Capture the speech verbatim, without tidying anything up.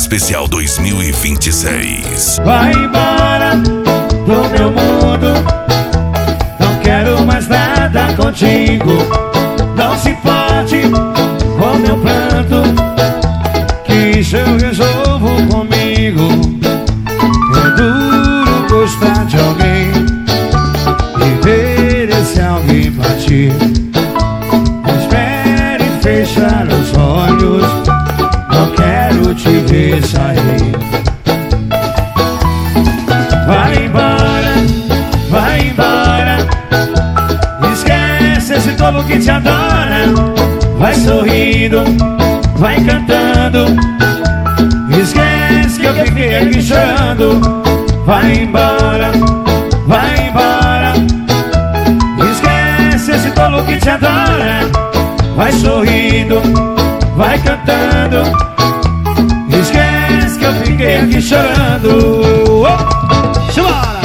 Especial dois mil e vinte e seis. Vai embora do meu mundo, não quero mais nada contigo. Não se importe com meu pranto, que isso eu resolvo comigo. É duro gostar de alguém e ver esse alguém partir. Espere fechar os olhos, não quero te ver sair. Vai embora, vai embora, esquece esse tolo que te adora. Vai sorrindo, vai cantando, esquece que eu fiquei aqui chorando. Vai embora, vai embora, esquece esse tolo que te adora. Vai sorrindo, vai cantando, esquece que eu fiquei aqui chorando. Oh! Chora!